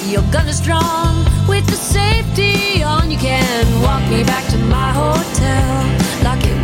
your gun is strong. With the safety on, you can walk me back to my hotel like it